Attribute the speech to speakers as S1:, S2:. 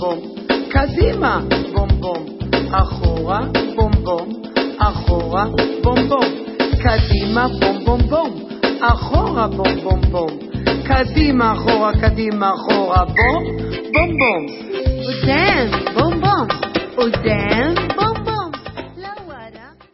S1: בום, קדימה, בום בום, אחורה, בום בום, אחורה, בום בום, קדימה, בום בום בום, אחורה, בום בום בום, קדימה, אחורה, קדימה, אחורה, בום, בום בום.
S2: הוא דן, בום בום, הוא דן,